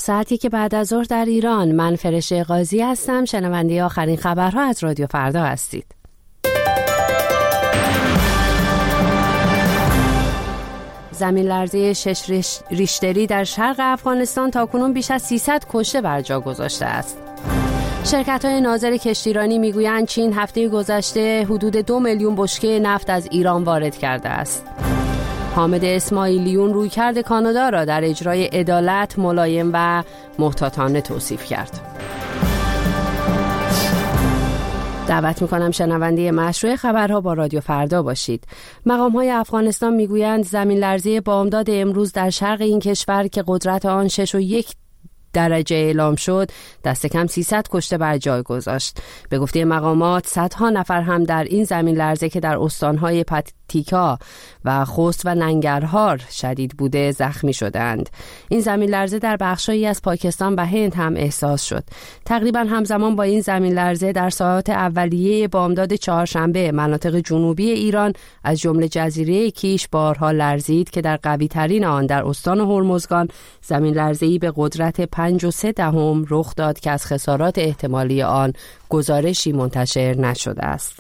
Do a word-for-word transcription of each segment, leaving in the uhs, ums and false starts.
ساعتی که بعد از ظهر در ایران. من فرشته قاضی هستم. شنونده آخرین خبرها از رادیو فردا هستید. زمین لرزه شش ریشتری در شرق افغانستان تاکنون بیش از سیصد کشته بر جا گذاشته است. شرکت‌های ناظر کشتیرانی میگویند چین هفته گذشته حدود دو میلیون بشکه نفت از ایران وارد کرده است. حامد اسماعیلیون رویکرد کانادا را در اجرای عدالت، ملایم و محتاطانه توصیف کرد. دعوت میکنم شنونده مشروع خبرها با رادیو فردا باشید. مقام‌های افغانستان میگویند زمین لرزه بامداد امروز در شرق این کشور که قدرت آن شش و یک درجه اعلام شد دست کم سیصد کشته بر جای گذاشت. به گفته مقامات صدها نفر هم در این زمین لرزه که در استانهای پتیکا و خوست و ننگرهار شدید بوده زخمی شدند. این زمین لرزه در بخشایی از پاکستان و هند هم احساس شد. تقریبا همزمان با این زمین لرزه در ساعات اولیه بامداد چهارشنبه مناطق جنوبی ایران از جمله جزیره کیش بارها لرزید که در قوی ترین آن در استان هرمزگان زمین لرزه‌ای به قدرت پنج و سه دهم رخ داد که از خسارات احتمالی آن گزارشی منتشر نشده است.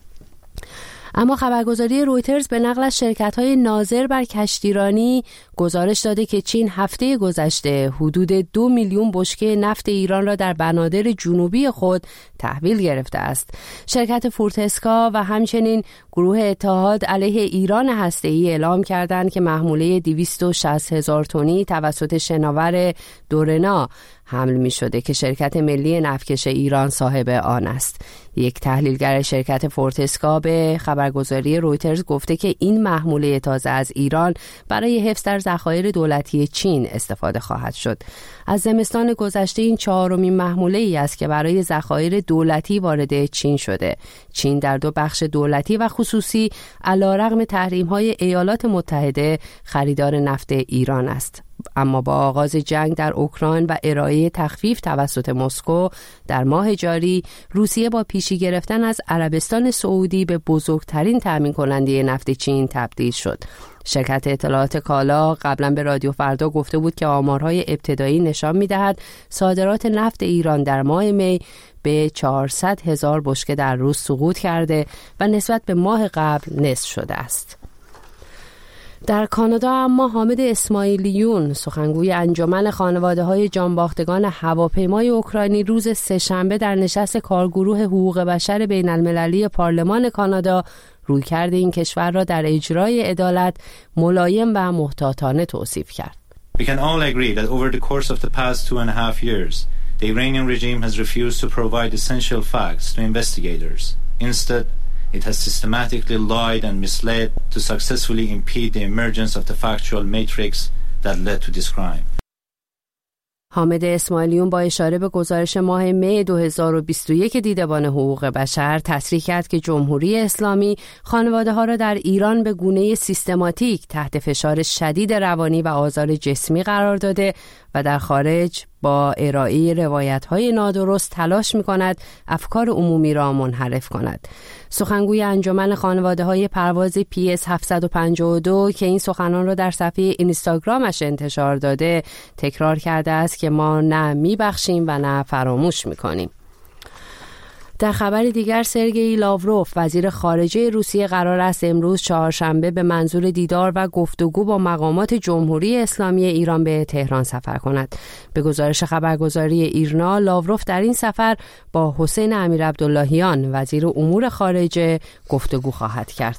اما خبرگزاری رویترز به نقل از شرکت‌های ناظر بر کشتیرانی گزارش داده که چین هفته گذشته حدود دو میلیون بشکه نفت ایران را در بنادر جنوبی خود تحویل گرفته است. شرکت فورتسکا و همچنین گروه اتحاد علیه ایران هسته‌ای اعلام کردند که محموله دویست و شصت هزار تنی توسط شناور دورنا حمل می شده که شرکت ملی نفتکش ایران صاحب آن است. یک تحلیلگر شرکت فورتسکا به خبرگزاری رویترز گفته که این محموله تازه از ایران برای حفظ در ذخایر دولتی چین استفاده خواهد شد. از زمستان گذشته این چهارمین محموله ای است که برای ذخایر دولتی وارد چین شده. چین در دو بخش دولتی و خصوصی علیرغم تحریم‌های ایالات متحده خریدار نفت ایران است. اما با آغاز جنگ در اوکراین و ارائه تخفیف توسط مسکو در ماه جاری، روسیه با پیشی گرفتن از عربستان سعودی به بزرگترین تامین کننده نفت چین تبدیل شد. شرکت اطلاعات کالا قبلا به رادیو فردا گفته بود که آمارهای ابتدایی نشان می‌دهد صادرات نفت ایران در ماه می به چهارصد هزار بشکه در روز سقوط کرده و نسبت به ماه قبل نصف شده است. در کانادا اما حامد اسماعیلیون سخنگوی انجمن خانواده‌های جانباختگان هواپیمای اوکراینی روز سه‌شنبه در نشست کارگروه حقوق بشر بین المللی پارلمان کانادا رویکرد این کشور را در اجرای عدالت، ملایم و محتاطانه توصیف کرد. We can all agree that over the course of the past two and a half years, the Iranian regime has refused to provide essential facts to investigators. Instead, it has systematically lied and misled to successfully impede the emergence of the factual matrix that led to this crime. حامد اسماعیلیون با اشاره به گزارش ماه می دو هزار و بیست و یک دیدبان حقوق بشر تصریح کرد که جمهوری اسلامی خانواده ها را در ایران به گونه سیستماتیک تحت فشار شدید روانی و آزار جسمی قرار داده و در خارج با ارائه روایت‌های نادرست تلاش می‌کند افکار عمومی را منحرف کند. سخنگوی انجمن خانواده‌های پرواز پی اس هفتصد و پنجاه و دو که این سخنان را در صفحه اینستاگرامش انتشار داده تکرار کرده است که ما نه می‌بخشیم و نه فراموش می‌کنیم. در خبر دیگر سرگئی لاوروف وزیر خارجه روسیه قرار است امروز چهارشنبه به منظور دیدار و گفتگو با مقامات جمهوری اسلامی ایران به تهران سفر کند. به گزارش خبرگزاری ایرنا لاوروف در این سفر با حسین امیرعبداللهیان وزیر امور خارجه گفتگو خواهد کرد.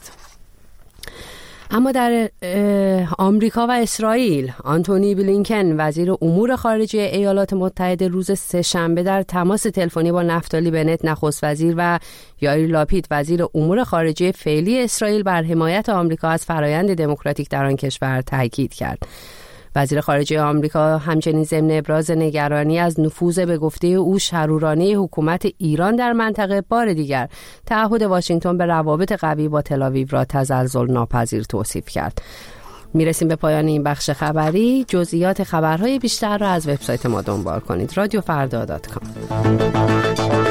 اما در آمریکا و اسرائیل آنتونی بلینکن وزیر امور خارجه ایالات متحده روز سه‌شنبه در تماس تلفنی با نفتالی بنت نخست وزیر و یائیر لاپید وزیر امور خارجه فعلی اسرائیل بر حمایت آمریکا از فرایند دموکراتیک در آن کشور تاکید کرد. وزیر خارجه آمریکا همچنین ضمن ابراز نگرانی از نفوذ به گفته او شرورانه حکومت ایران در منطقه بار دیگر تعهد واشنگتن به روابط قوی با تل‌آویو را تزلزل ناپذیر توصیف کرد. میرسیم به پایان این بخش خبری. جزئیات خبرهای بیشتر را از وبسایت ما دنبال کنید رادیو فردا دات کام.